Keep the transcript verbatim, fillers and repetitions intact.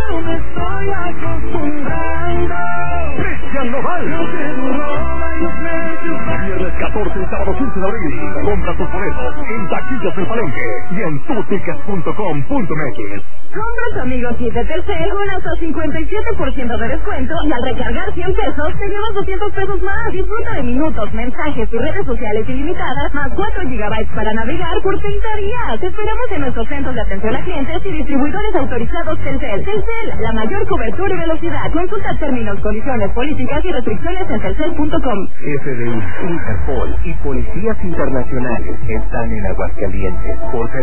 yo me estoy acostumbrando. Cristian Nodal. No se roban los precios. Viernes catorce y sábado quince de abril. Compra tus boletos en Taquillas del Palenque y en tutickets punto com punto m x. Compra tu amigo kit de Telcel con hasta cincuenta y siete por ciento de descuento y al recargar cien pesos te llevas doscientos pesos más. Disfruta de minutos, mensajes y redes sociales ilimitadas más cuatro gigabytes para navegar por treinta días. Te esperamos en nuestros centros de atención a clientes y distribuidores autorizados Telcel. Telcel, la mayor cobertura y velocidad. Consulta términos, condiciones, políticas y restricciones en telcel punto com. F B I, Interpol y policías internacionales están en Aguascalientes. Por